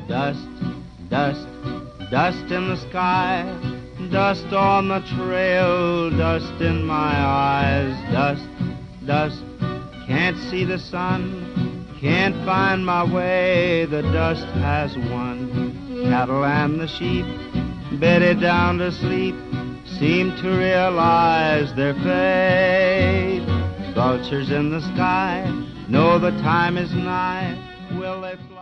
Dust, dust, dust in the sky, dust on the trail, dust in my eyes. Dust, dust, can't see the sun, can't find my way. The dust has won. Cattle and the sheep, bedded down to sleep, seem to realize their fate. Vultures in the sky know the time is nigh. Will they fly?